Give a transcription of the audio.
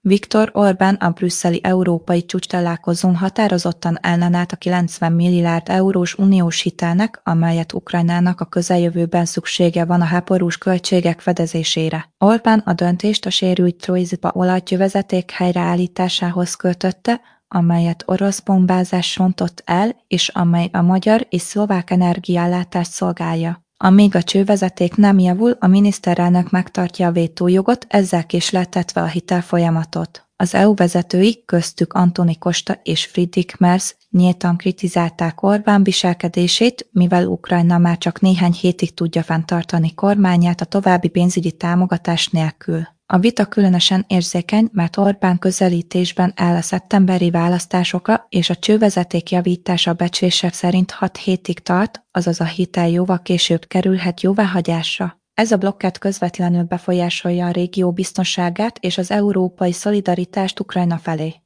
Viktor Orbán a brüsszeli európai csúcstalálkozón határozottan ellenállt a 90 milliárd eurós uniós hitelnek, amelyet Ukrajnának a közeljövőben szüksége van a háborús költségek fedezésére. Orbán a döntést a sérült Trojzba olajcsővezeték helyreállításához kötötte, amelyet orosz bombázás rontott el, és amely a magyar és szlovák energiaellátást szolgálja. Amíg a csővezeték nem javul, a miniszterelnök megtartja a vétójogot, ezzel késleltetve a hitelfolyamatot. Az EU vezetői, köztük Antoni Costa és Friedrich Merz nyíltan kritizálták Orbán viselkedését, mivel Ukrajna már csak néhány hétig tudja fenntartani kormányát a további pénzügyi támogatás nélkül. A vita különösen érzékeny, mert Orbán közelítésben áll a szeptemberi választásokra, és a csővezeték javítása becslések szerint 6 hétig tart, azaz a hitel jóval később kerülhet jóváhagyásra. Ez a blokkád közvetlenül befolyásolja a régió biztonságát és az európai szolidaritást Ukrajna felé.